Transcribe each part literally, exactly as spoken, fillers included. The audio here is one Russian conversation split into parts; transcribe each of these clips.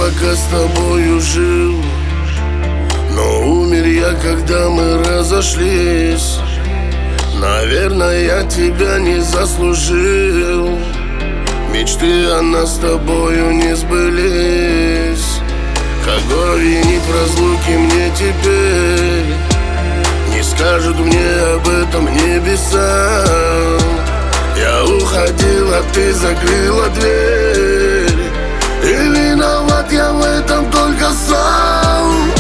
пока с тобою жил, но умер я, когда мы разошлись. Наверное, я тебя не заслужил. Мечты о нас с тобою не сбылись. Кого винить в разлуке мне теперь? Не скажут мне об этом небеса. Я уходил, а ты закрыла дверь, и виноват я в этом только сам.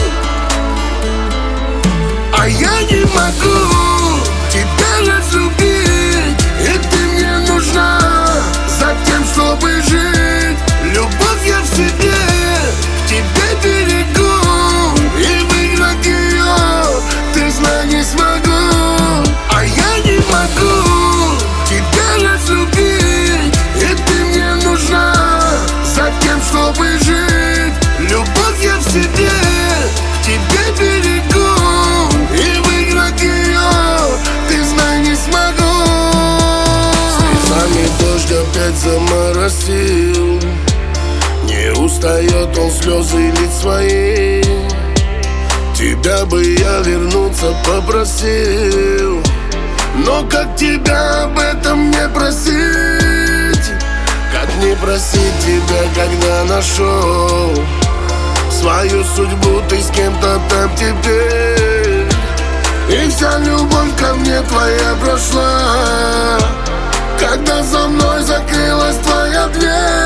А я не могу тебя разлюбить, и ты мне нужна за тем, чтобы жить. Любовь я в себе к тебе берегу, и выиграть ее, ты знай, не смогу. А я не могу тебя разлюбить, и ты мне нужна за тем, чтобы жить. Любовь я в себе к тебе берегу, и выиграть ее, ты знай, не смогу. Слезами дождь опять заморосил, не устает он слезы лить свои. Тебя бы я вернуться попросил, но как тебя об этом не просить? Как не просить тебя, когда нашел свою судьбу ты с кем-то там теперь, и вся любовь ко мне твоя прошла, когда за мной закрылась твоя дверь.